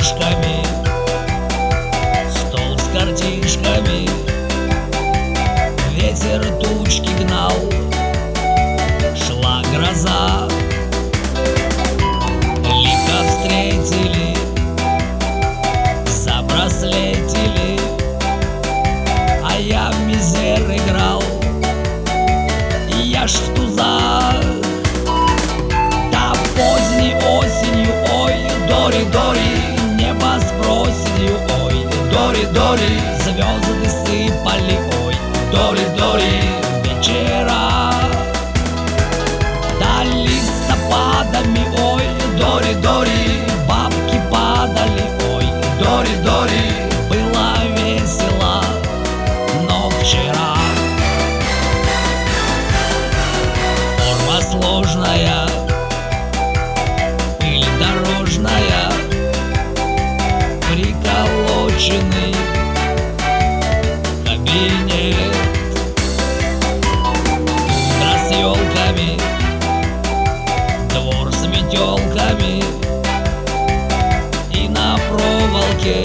книжками, стол с картишками. Ветер тучки гнал, шла гроза. Лихо встретили, забраслетили, а я в мизер играл, я ж в тузах. Да поздней осенью, ой, дори-дори, небо с проседью, ой, дори-дори, звезды сыпали, ой, дори-дори, вечера. Да листопадами, ой, дори-дори, бабки падали, ой, дори-дори, было весело, но вчера. Форма сложная, пыль дорожная, приколоченный кабинет. Утро с елками, двор с метелками, и на проволоке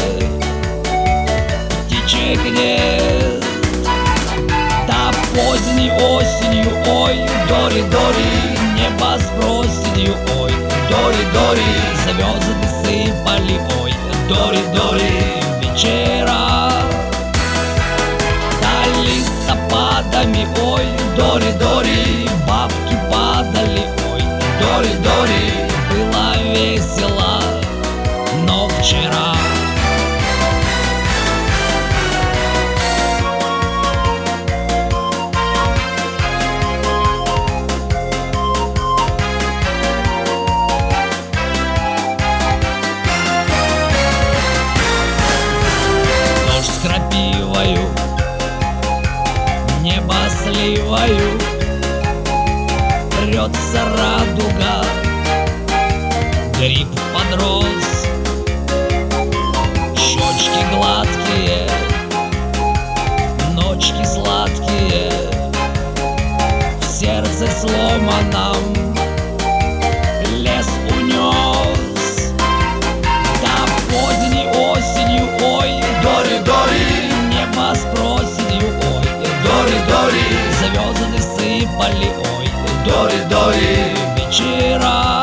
птичек нет. Да поздней осенью, ой, дори-дори, небо с проседью, ой, дори-дори, звезды сыпали, ой, дори-дори, вечера. Да листопадами, ой, дори-дори, бабки падали, ой, дори-дори, было весело, но вчера. Дождь с крапивою, небо сливою, рвется радуга, гриб подрос, щечки гладкие, ночки сладкие, в сердце сломанном лес унес. Да поздней осенью, ой, дори-дори, небо с проседью, ой, дори-дори, звезды сыпали, ой, дори-дори, вечера.